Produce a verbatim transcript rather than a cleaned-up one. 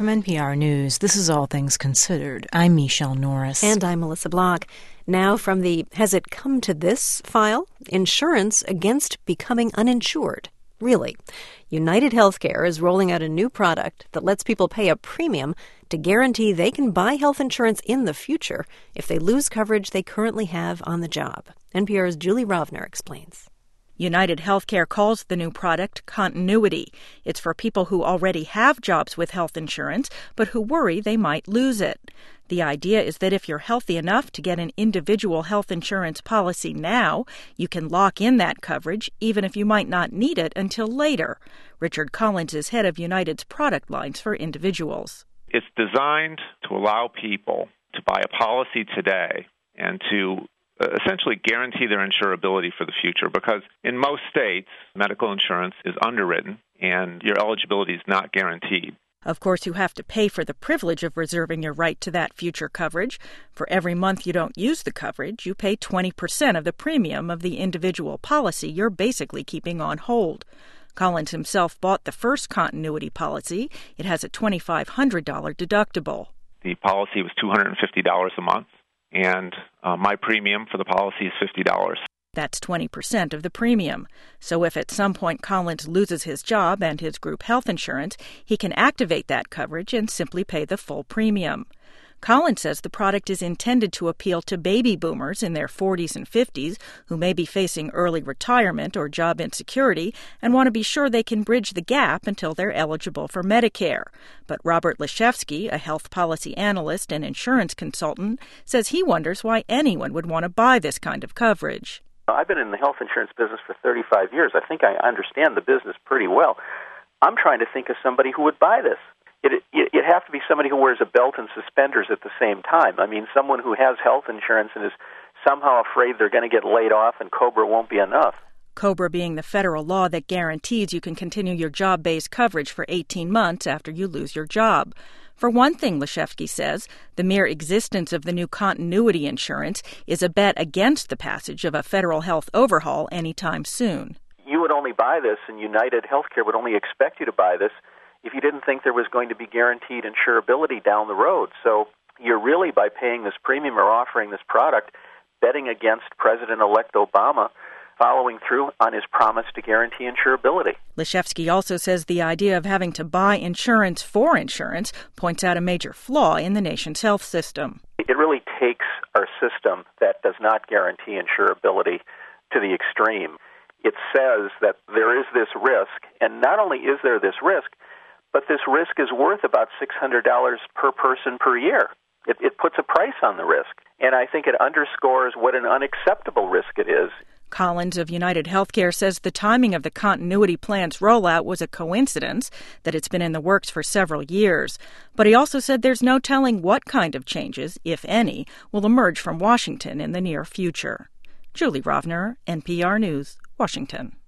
From N P R News, this is All Things Considered. I'm Michelle Norris. And I'm Melissa Block. Now from the Has It Come to This file, insurance against becoming uninsured. Really. United Healthcare is rolling out a new product that lets people pay a premium to guarantee they can buy health insurance in the future if they lose coverage they currently have on the job. N P R's Julie Rovner explains. United Healthcare calls the new product Continuity. It's for people who already have jobs with health insurance, but who worry they might lose it. The idea is that if you're healthy enough to get an individual health insurance policy now, you can lock in that coverage, even if you might not need it until later. Richard Collins is head of United's product lines for individuals. It's designed to allow people to buy a policy today and to essentially guarantee their insurability for the future, because in most states, medical insurance is underwritten and your eligibility is not guaranteed. Of course, you have to pay for the privilege of reserving your right to that future coverage. For every month you don't use the coverage, you pay twenty percent of the premium of the individual policy you're basically keeping on hold. Collins himself bought the first Continuity policy. It has a two thousand five hundred dollars deductible. The policy was two hundred fifty dollars a month, and uh, my premium for the policy is fifty dollars. That's twenty percent of the premium. So if at some point Collins loses his job and his group health insurance, he can activate that coverage and simply pay the full premium. Collins says the product is intended to appeal to baby boomers in their forties and fifties who may be facing early retirement or job insecurity and want to be sure they can bridge the gap until they're eligible for Medicare. But Robert Leshevsky, a health policy analyst and insurance consultant, says he wonders why anyone would want to buy this kind of coverage. I've been in the health insurance business for thirty-five years. I think I understand the business pretty well. I'm trying to think of somebody who would buy this. It, it, it'd have to be somebody who wears a belt and suspenders at the same time. I mean, someone who has health insurance and is somehow afraid they're going to get laid off and COBRA won't be enough. COBRA being the federal law that guarantees you can continue your job-based coverage for eighteen months after you lose your job. For one thing, Leshevsky says, the mere existence of the new Continuity insurance is a bet against the passage of a federal health overhaul anytime soon. You would only buy this, and United Healthcare would only expect you to buy this if you didn't think there was going to be guaranteed insurability down the road. So you're really, by paying this premium or offering this product, betting against President-elect Obama following through on his promise to guarantee insurability. Leshevsky also says the idea of having to buy insurance for insurance points out a major flaw in the nation's health system. It really takes our system that does not guarantee insurability to the extreme. It says that there is this risk, and not only is there this risk, but this risk is worth about six hundred dollars per person per year. It, it puts a price on the risk, and I think it underscores what an unacceptable risk it is. Collins of United Healthcare says the timing of the Continuity plan's rollout was a coincidence, that it's been in the works for several years. But he also said there's no telling what kind of changes, if any, will emerge from Washington in the near future. Julie Rovner, N P R News, Washington.